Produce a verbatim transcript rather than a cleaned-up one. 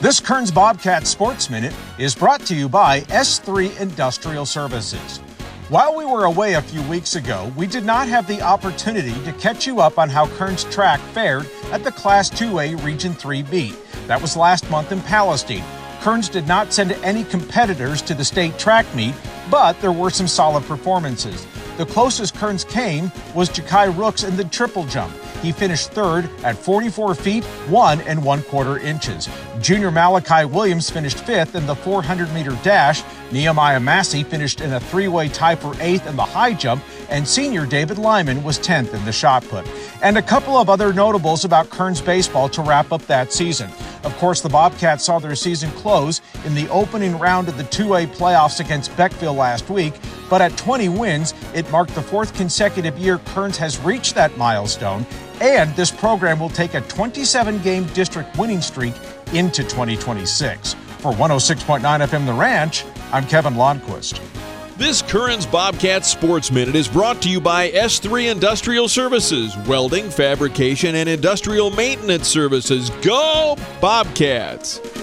This Kearns Bobcats Sports Minute is brought to you by S three Industrial Services. While we were away a few weeks ago, we did not have the opportunity to catch you up on how Kearns track fared at the Class two A Region three meet. That was last month in Palestine. Kearns did not send any competitors to the state track meet, but there were some solid performances. The closest Kearns came was Jakai Rooks in the triple jump. He finished third at forty-four feet, one and one quarter inches. Junior Malachi Williams finished fifth in the four hundred meter dash. Nehemiah Massey finished in a three-way tie for eighth in the high jump, and senior David Lyman was tenth in the shot put. And a couple of other notables about Kearns baseball to wrap up that season. Of course, the Bobcats saw their season close in the opening round of the two A playoffs against Beckville last week, but at twenty wins, it marked the fourth consecutive year Kearns has reached that milestone, and this program will take a twenty-seven game district winning streak into twenty twenty-six. For one oh six point nine F M The Ranch, I'm Kevin Lonnquist. This Kearns Bobcats Sports Minute is brought to you by S three Industrial Services, welding, fabrication, and industrial maintenance services. Go Bobcats!